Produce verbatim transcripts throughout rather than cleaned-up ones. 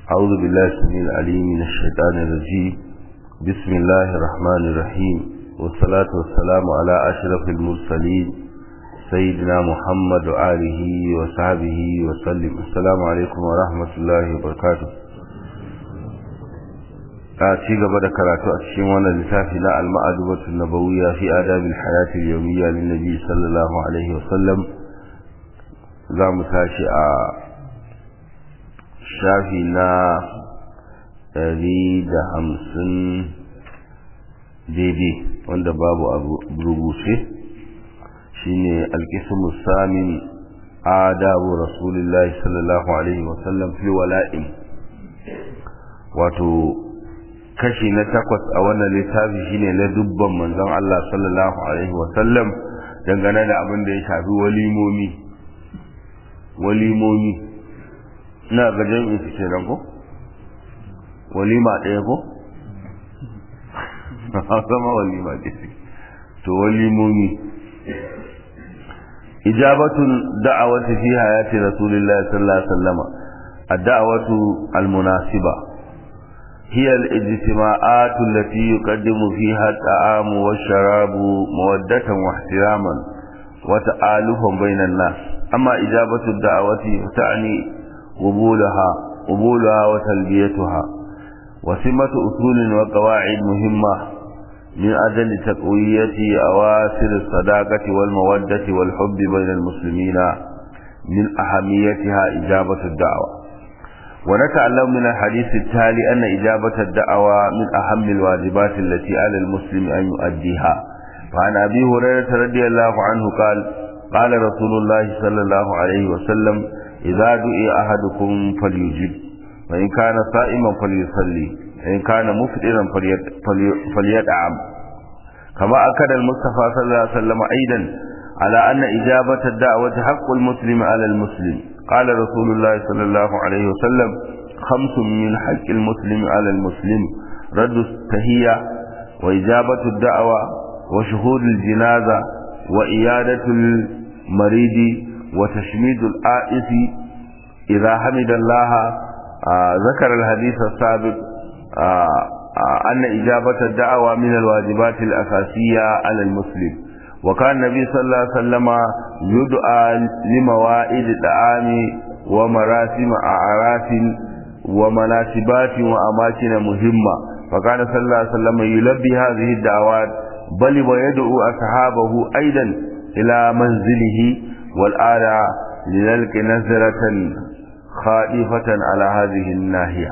أعوذ بالله السميع العليم من الشيطان الرجيم. بسم الله الرحمن الرحيم، والصلاة والسلام على أشرف المرسلين سيدنا محمد وآله وصحبه وسلم. السلام عليكم ورحمة الله وبركاته. ci gaba da karatu a cikin wannan littafi na al-ma'adubatu nabawiyya fi adabil hayati al-yawmiyya lin nabi sallallahu alaihi wasallam. za mu tashi a shafi na ɗari da hamsin daidai wanda babu abu rubuce, shine al-qismu samin adabu rasulillahi sallallahu alaihi wasallam fi wala'im. wato kashi na takwas a wannan littafi shine na dubban manzon Allah sallallahu alaihi wasallam dangane da abin da ya shafi walimomi walimomi ina ga jami'in su kenan ko walima ɗaya ko sama walima ɗaya to walimomi ijabatun da'awati fi hayati rasulillahi sallallahu alaihi wasallam ad-da'watu al-munasiba هي الاجتماعات التي يقدم فيها الطعام والشراب مودة واحتراما وتآلفا بين الناس. أما إجابة الدعوة تعني قبولها قبولها وتلبيتها، وسمة أصول وقواعد مهمة من أجل تقوية أواصر الصداقة والمودة والحب بين المسلمين. من أهميتها إجابة الدعوة. ونتعلم من الحديث التالي أن إجابة الدعوة من أهم الواجبات التي على المسلم أن يؤديها. فعن أبي هريرة رضي الله عنه قال قال رسول الله صلى الله عليه وسلم: إذا دعي أحدكم فليجب، وإن كان صائما فليصلي، وإن كان مفطرا فليطعم. كما أكد المصطفى صلى الله عليه وسلم أيضا على أن إجابة الدعوة حق المسلم على المسلم. قال رسول الله صلى الله عليه وسلم: خمس من حق المسلم على المسلم: رد التحية، وإجابة الدعوة، وشهود الجنازة، وإيادة المريض، وتشميد الآئس إذا حمد الله. آه ذكر الحديث السابق آه آه أن إجابة الدعوة من الواجبات الأساسية على المسلم. وكان النبي صلى الله عليه وسلم يدعى لموائد الطعام ومراسم أعراس ومناسبات وأماكن مهمة، فكان صلى الله عليه وسلم يلبي هذه الدعوات، بل ويدعو أصحابه أيضا إلى منزله. والآن لنلقي نظرة خائفة على هذه الناحية.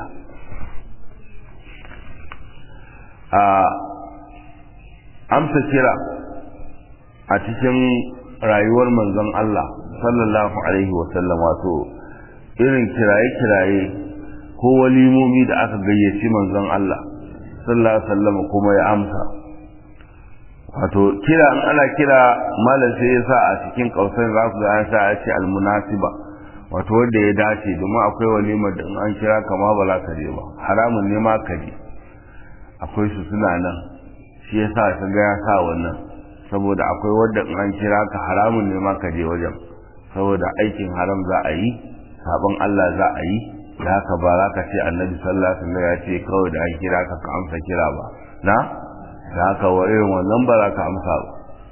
آه أمس كرا a cikin rayuwar manzon Allah sallallahu alaihi wasallam, wato irin kiraye-kiraye ko walimomi da aka gayyaci manzon Allah sallallahu alaihi wasallam kuma ya amsa. Wato kira an ana kira malam sai ya sa a cikin kausar za ku ga an sa a ce almunasiba, wato wanda ya dace, domin akwai walimar da in an kira kama ba za ka je ba, haramun ne ma ka je. akwai su suna nan, shi yasa ka ga ya sa wannan, saboda akwai wanda in an kira ka haramun ne ma ka je wajen, saboda aikin haram za a yi, sabon Allah za a yi. da haka ba za ka ce annabi sallallahu alaihi wasallam ya ce kawai da an kira ka ka amsa kira ba, na da haka wa irin wannan ba za ka amsa ba.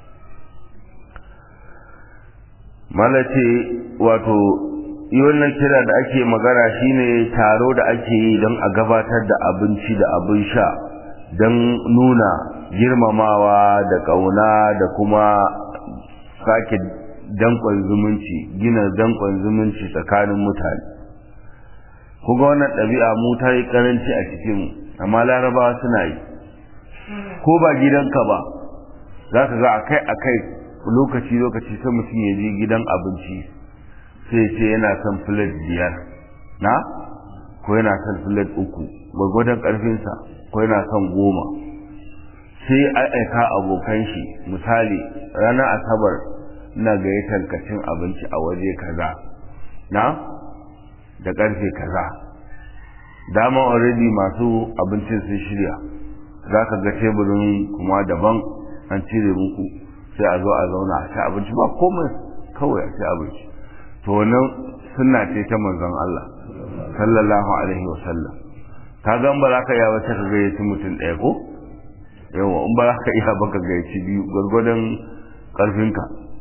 malace wato yi wannan kira da ake magana shine taro da ake yi don a gabatar da abinci da abin sha don nuna girmamawa da ƙauna da kuma sake danƙon zumunci, gina danƙon zumunci tsakanin mutane. Kuga wannan ɗabi'a mu ta yi ƙaranci a cikinmu, amma larabawa suna yi. Ko ba gidanka ba, za ka ga akai-akai lokaci-lokaci sai mutum ya je gidan abinci sai ce yana son filet biyar, na? Ko yana son filet uku, gwagwadon ƙarfinsa, ko yana son goma. Sai aika abokan shi, misali ranar asabar na gayyatar kacin abinci a waje kaza, na? Da karfe kaza. Dama already masu abincin sun shirya, za ka ga teburin kuma daban an cire muku, sai a zo a zauna a ci abinci ba komai, kawai a ci abinci. To wannan sunna ce ta manzon Allah sallallahu alaihi wasallam. Ka ga ba za ka iya wata ka gayyaci mutum ɗaya ko yawa in ba za ka iya ba ka gayyaci biyu gwargwadon ƙarfinka.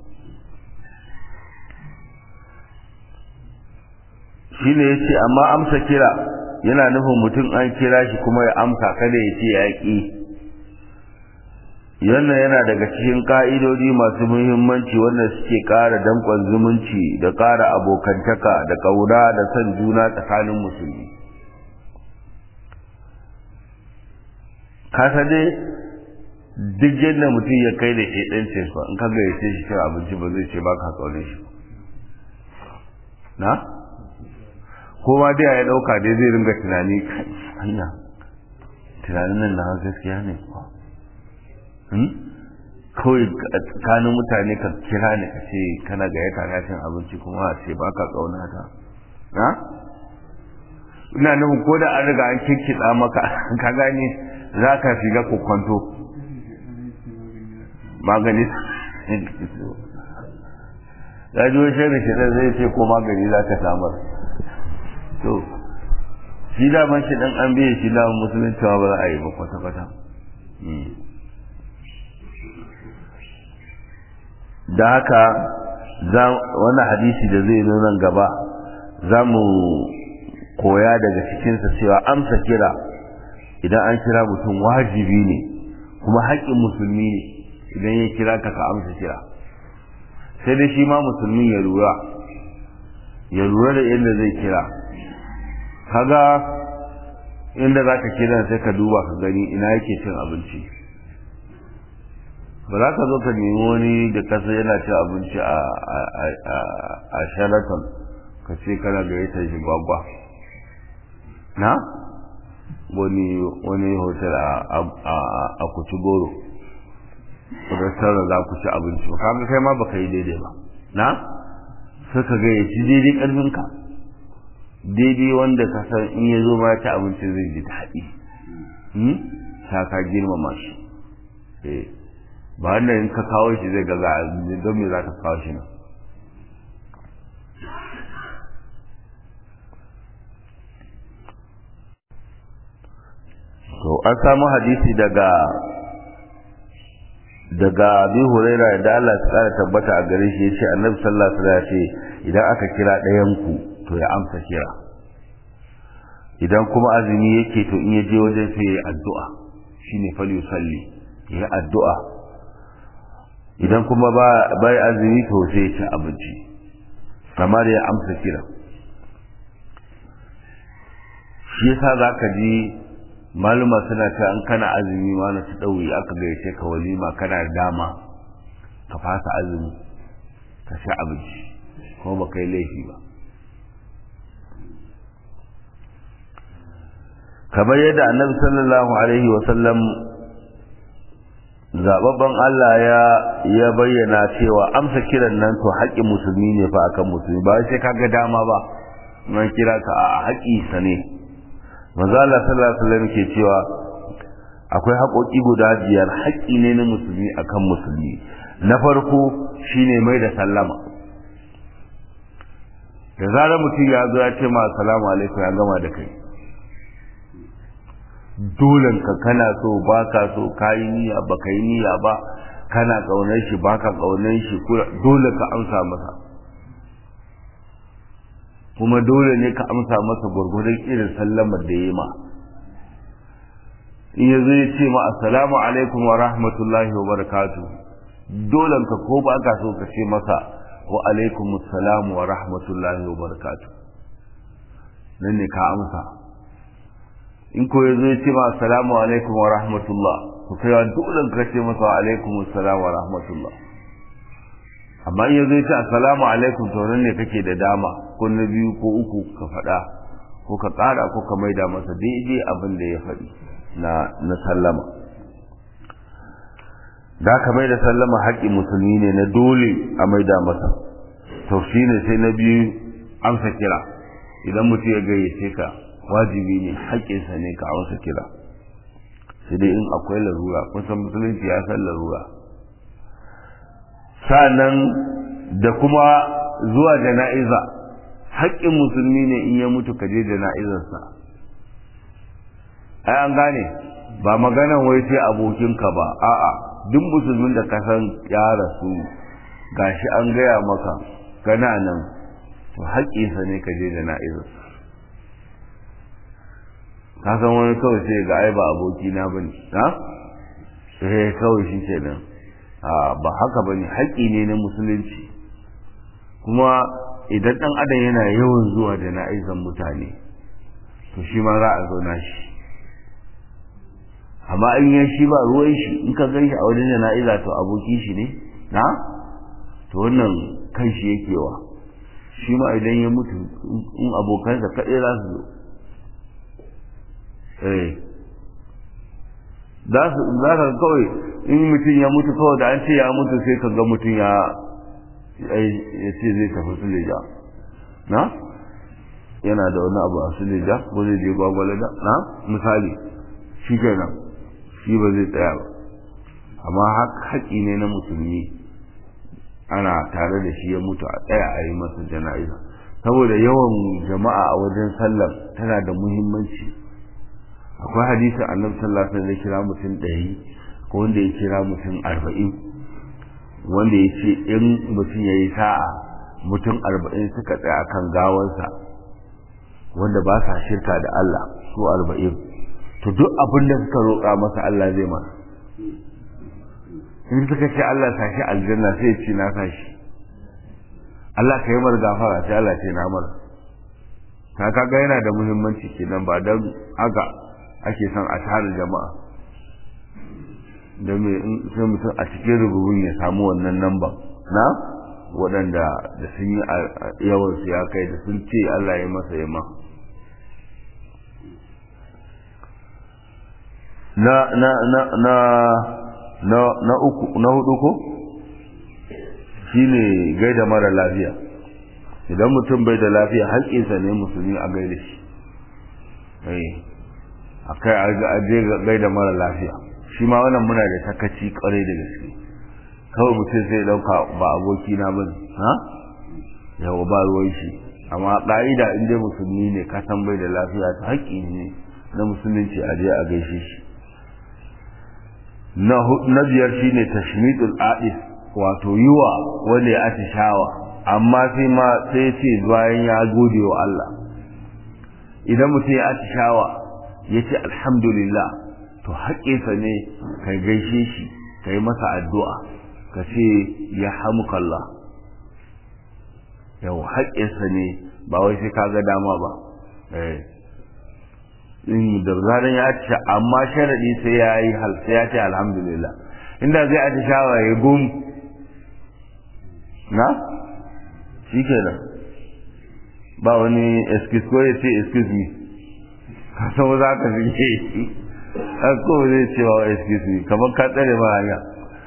Shi ne ya ce amma amsa kira yana nufin mutum an kira shi kuma ya amsa kada ya ce ya ƙi. Wannan yana daga cikin ƙa'idodi masu muhimmanci wanda suke ƙara danƙon zumunci da ƙara abokantaka da ƙauna da son juna tsakanin musulmi. Kasa dai duk yadda mutum ya kai da shaidancin sa in ka gayyace shi cin abinci ba zai ce ba ka ƙaunar shi na? Kowa dai ya ɗauka dai zai ringa tunani hanya tunanin nan na gaskiya ne kuwa kawai tsakanin mutane ka kira ne ka ce kana gayyata na cin abinci kuma a ce ba ka ƙauna ta na? Ina nufin ko da an riga an kikkida maka ka gane za ka shiga kokwanto magani ya ji wani shirin shirin zai ce ko magani za ka samar to shi daman shi dan an biye shi daman musulunci ba za a yi ba kwata-kwata. Da haka wani hadisi da zai zo nan gaba za mu koya daga cikinsa cewa amsa kira idan an kira mutum wajibi ne kuma haƙƙin musulmi ne idan ya kira ka ka amsa kira. Sai dai shi ma musulmin ya lura ya lura da yadda zai kira. Kaga inda za ka kira sai ka duba ka gani ina yake cin abinci. Ba za ka zo ka nemi wani da kasa yana cin abinci a Sheraton ka ce kana gayyata shi gwagwa na wani wani hotel a kuci goro restaurant za ku ci abinci ba kaga kai ma baka yi daidai ba na sai ka ga yaci daidai karfinka daidai wanda ka san in ya zo ma ya ci abinci zai ji daɗi hmm ta ka girmama shi eh ba wanda in ka kawo shi zai ga don me za ka kawo shi nan. To an samu hadisi daga daga Abi Hurairah da Allah ya kara tabbata a gare shi yace Annabi sallallahu alaihi wasallam ya ce idan aka kira ɗayan ku to ya amsa kira. Idan kuma azumi yake to in yaje wajen sai ya addu'a shine fal yusalli ya addu'a. Idan kuma ba bai azumi to sai ya ci abinci kamar ya amsa kira. Shi yasa zaka ji maluma suna ta an kana azumi ma na su ɗauyi aka gayyace ka walima kana da dama ka fasa azumi ka sha abinci kuma ba kai laifi ba. kamar yadda annabi sallallahu alaihi wasallam zababban Allah ya ya bayyana cewa amsa kiran nan to haƙƙin musulmi ne fa akan musulmi ba sai kaga dama ba mun kira ka a haƙƙi sa ne. Manzo Allah sallallahu alaihi wasallam ke cewa akwai haƙoƙi guda biyar haƙƙi ne na musulmi akan musulmi. Na farko shine mai da sallama. Da zarar mutum ya zo ya ce ma assalamu alaikum ya gama da kai. Dolen ka kana so baka so kai niyya baka yi niyya ba kana kaunar shi baka kaunar shi dole ka amsa masa. Kuma dole ne ka amsa masa gurgurdan irin sallamar da yayi ma. In yazo ya ce ma assalamu alaikum wa rahmatullahi wa barakatuh dole ka ko baka so ka ce masa wa alaikum assalam wa rahmatullahi wa barakatuh nan ne ka amsa. In ko yazo ya ce ma assalamu alaikum wa rahmatullah to kai dole ka ce masa wa alaikum assalam wa rahmatullah. Amma in yazo ya ce assalamu alaikum to nan ne kake da dama ko na biyu ko uku ka faɗa ko ka ƙara ko ka maida masa daidai abin da ya faɗi na na sallama. Da ka maida sallama haƙƙin musulmi ne na dole a maida masa. To shine sai na biyu amsa kira. Idan mutum ya gayyace ka wajibi ne haƙƙinsa ne ka amsa kira. Sai dai in akwai larura kusan musulunci ya san larura. Sa'annan da kuma zuwa jana'iza haƙƙin musulmi ne in ya mutu ka je jana'izarsa. ai an gane ba maganan wai sai abokinka ba, a'a duk musulmin da ka san ya rasu gashi an gaya maka kana nan, to haƙƙinsa ne ka je jana'izarsa. ka san wani kawai sai ga ai ba abokina bane, ha sai kawai shi kenan. a ba haka bane, haƙƙi ne na musulunci. kuma idan ɗan adam yana yawan zuwa jana'izan mutane to shi ma za a zauna shi, amma in yan shi ba ruwan shi, in ka gan shi a wajen jana'iza to abokin shi ne na to wannan kan shi yake wa shi ma idan ya mutu in abokansa kaɗai za su zo eh za su za ka kawai in mutum ya mutu kawai da an ce ya mutu sai ka ga mutum ya ya ce zai tafi Suleja na yana da wani abu a Suleja ko zai je Gwagwalada na misali, shi kenan shi ba zai tsaya ba. amma haƙƙi ne na musulmi ana tare da shi ya mutu a tsaya a yi masa jana'iza, saboda yawan jama'a a wajen sallar tana da muhimmanci. akwai hadisin annabi sallallahu alaihi wasallam ya kira mutum ɗari ko wanda ya kira mutum arba'in, wanda ya ce in mutum ya yi sa'a mutum arba'in suka tsaya kan gawarsa wanda ba sa shirka da Allah su arba'in, to duk abin da suka roƙa masa Allah zai masa. in suka ce Allah sa shi aljanna sai ya ce na sa shi, Allah ka yi mar gafara sai Allah ce na mar. ta kaga yana da muhimmanci kenan, ba don haka ake son a tare jama'a da mai sai mutum a cikin rububin ya samu wannan namba na waɗanda da sun yi yawan su ya kai da sun ce Allah ya masa yamma. na na na na na na uku na hudu ko shine gaida mara lafiya. idan mutum bai da lafiya haƙƙinsa ne musulmi a gaida shi, eh akai a je gaida mara lafiya. shi ma wannan muna da takaci kwarai da gaske, kawai mutum sai dauka ba aboki na bane, ha yawa ba ruwan shi. amma ƙa'ida in dai musulmi ne ka san bai da lafiya ta haƙƙi ne na musulunci a je a gaishe shi. na na biyar shine tashmidul a'is, wato yiwa wanda ya atishawa, amma sai ma sai ce bayan ya gode wa Allah. idan mutum ya atishawa ya ce alhamdulillah, to haƙƙinsa ne ka gaishe shi, ka yi masa addu'a, ka ce ya hamukallah. yau haƙƙinsa ne, ba wai sai ka ga dama ba. in da zaran ya atisha, amma sharaɗi sai ya yi hal sai ya ce alhamdulillah. inda zai atishawa ya gum na shi kenan, ba wani excuse ko ya ce excuse me, ka san za ka zike har kawai zai ce wa excuse me kamar ka tsare ma hanya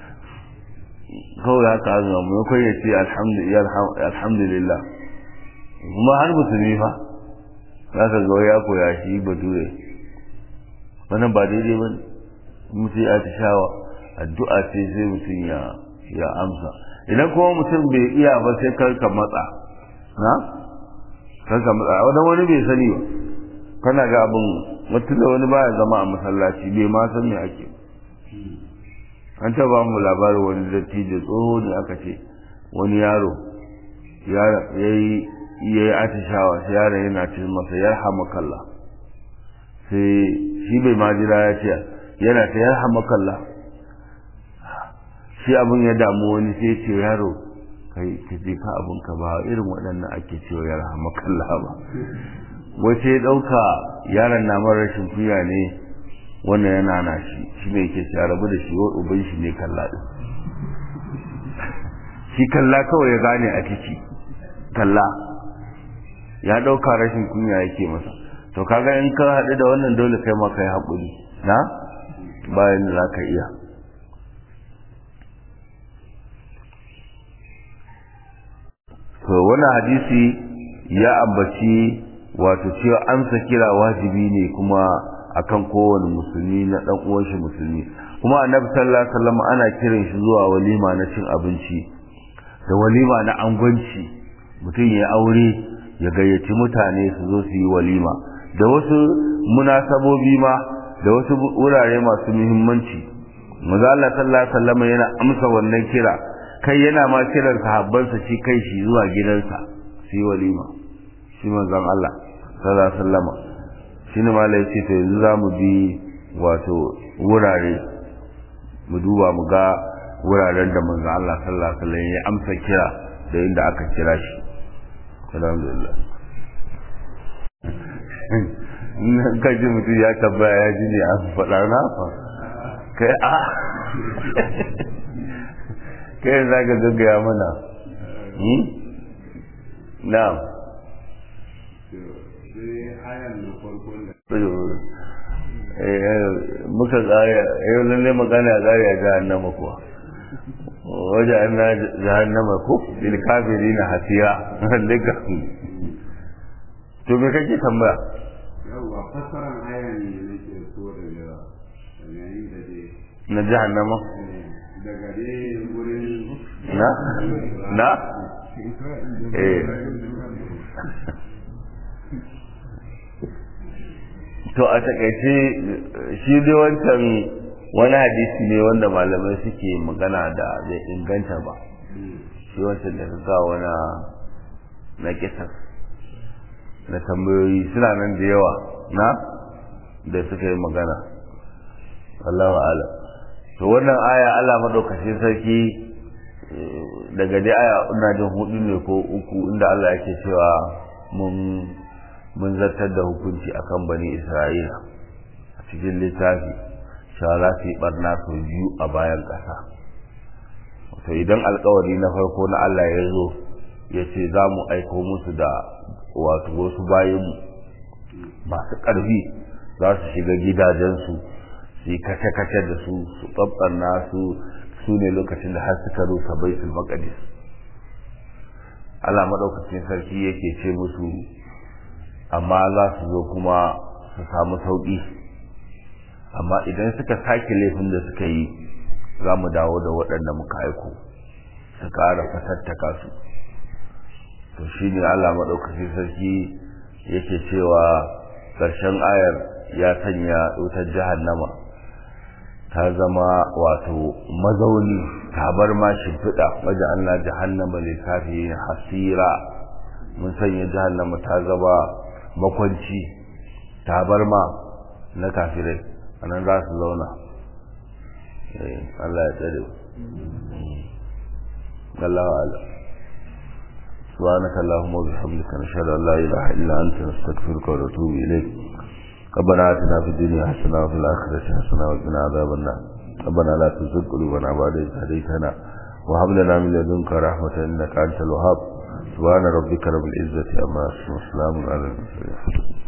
kawai haka azuma mu kai ya ce alhamdulillah. kuma har musulmi fa za ka ga ya koya shi bature, wannan ba daidai ba ne. mutum ya ta shawa addu'a ce sai mutum ya ya amsa. idan kuma mutum bai iya ba sai kar ka matsa na kar ka matsa, wani wani bai sani ba, kana ga abin mutum da wani baya zama a masallaci bai ma san me ake. an taba mu labarin wani dattijo tsoho ne, aka ce wani yaro ya yi ya yi atishawa sai yaron yana ce masa yarhamakallah, sai shi bai ma jira ya ce yana ta yarhamakallah. shi abin ya damu wani sai ce yaro kai ka je ka abin ka ba irin waɗannan ake cewa yarhamakallah ba. wace ya ɗauka yaron na mara rashin kuya ne, wannan yana na shi shi ne yake cewa rabu da shi wa uban shi ne kalla ɗin. shi kalla kawai ya gane a ciki, kalla ya ɗauka rashin kunya yake masa. to kaga in ka haɗu da wannan dole kai ma kai haƙuri na bayan da za ka iya. to wannan hadisi ya ambaci wato cewa amsa kira wajibi ne kuma akan kowane musulmi na dan uwan shi musulmi. kuma annabi sallallahu alaihi wasallam ana kiran shi zuwa walima na cin abinci da walima na angwanci. mutum ya aure ya gayyaci mutane su zo su yi walima da wasu munasabobi ma da wasu wurare masu muhimmanci. manzo Allah sallallahu alaihi wasallam yana amsa wannan kira, kai yana ma kiran sahabbansa shi kai shi zuwa gidansa su yi walima shi manzon Allah sallallahu alaihi wasallam. shine malai ce to yanzu zamu bi wato wurare mu duba mu ga wuraren da manzon Allah sallallahu alaihi wasallam ya amsa kira da inda aka kira shi. alhamdulillah. kaji mutum ya tabbaya ya ji ne an faɗa na fa kai a kai za ka gaggaya mana na muka tsaya yau lalle magana ya tsari a jahannama kuwa waje an na jahannama ko ilkafiri na hasiya daga to me kake tambaya? yawwa fassaran ayan ne nake so daga yayin da dai na jahannama daga dai gurin na na eh to a takaice shi dai wancan wani hadisi ne wanda malamai suke magana da zai inganta ba, shi wancan da suka wani na kisar na tambayoyi suna nan da yawa na da suka yi magana. Allahu a'lam. To wannan aya Allah madaukakin sarki daga dai aya ina jin hudu ne ko uku inda Allah yake cewa mun mun zartar da hukunci akan bani Isra'ila a cikin littafi cewa za su yi barna sau biyu a bayan ƙasa. To idan alkawari na farko na Allah ya zo ya ce za mu aiko musu da wato wasu bayanmu masu ƙarfi za su shiga gidajensu su yi kace-kace da su su ɓaɓɓarna su su ne lokacin da har suka rusa baitul maqdis. Allah madaukakin sarki yake ce musu amma za su zo kuma su samu sauƙi, amma idan suka sake laifin da suka yi za mu dawo da waɗanda muka aiko su ƙara fatattaka su. to shi ne Allah maɗaukacin sarki yake cewa ƙarshen ayar ya sanya wutar jahannama ta zama wato mazauni tabar ma shimfiɗa waje Allah jahannama lissafi hasira. mun sanya jahannama ta zama makwanci tabar ma na kafirai anan za su zauna. Allah ya tsare Allah wa'ala. سبحانك اللهم وبحمدك نشهد ان لا اله الا انت نستغفرك ونتوب اليك. ربنا آتنا في الدنيا حسنة وفي الآخرة حسنة وقنا عذاب النار. ربنا لا تزغ قلوبنا بعد إذ هديتنا وهب لنا من لدنك رحمة إنك أنت الوهاب. سبحان ربك رب العزة عما يصفون وسلام على المرسلين.